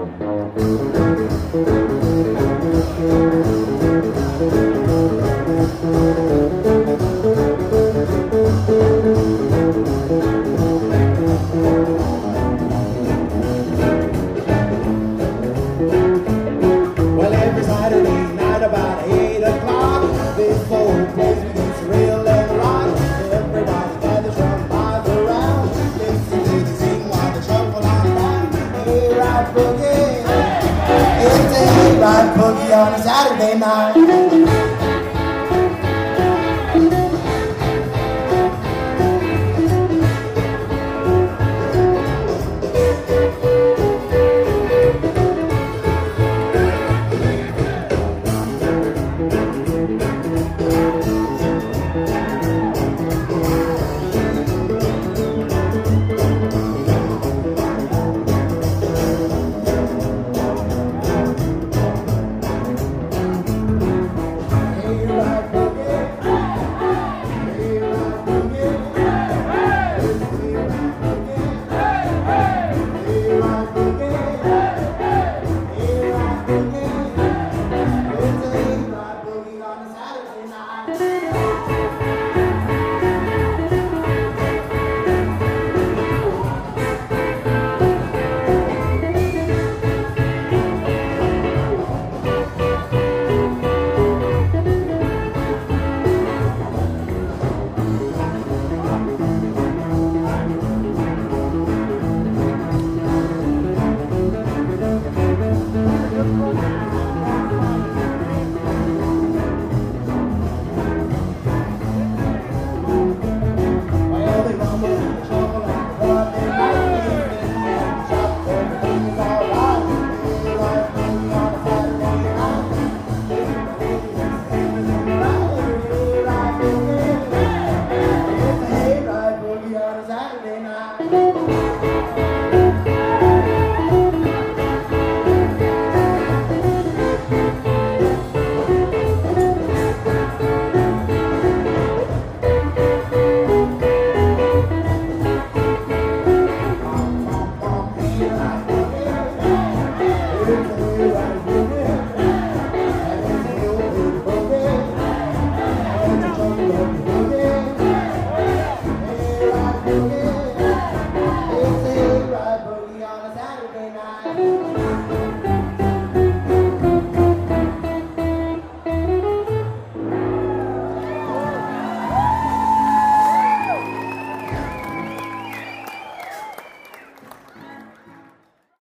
Well, every Saturday night about 8 o'clock, this whole place begins to reel and rock. Everybody gathers from miles around, listen to the sing while they shuffle on down. Hey, right boogie, it's a hey, right boogie on a Saturday night.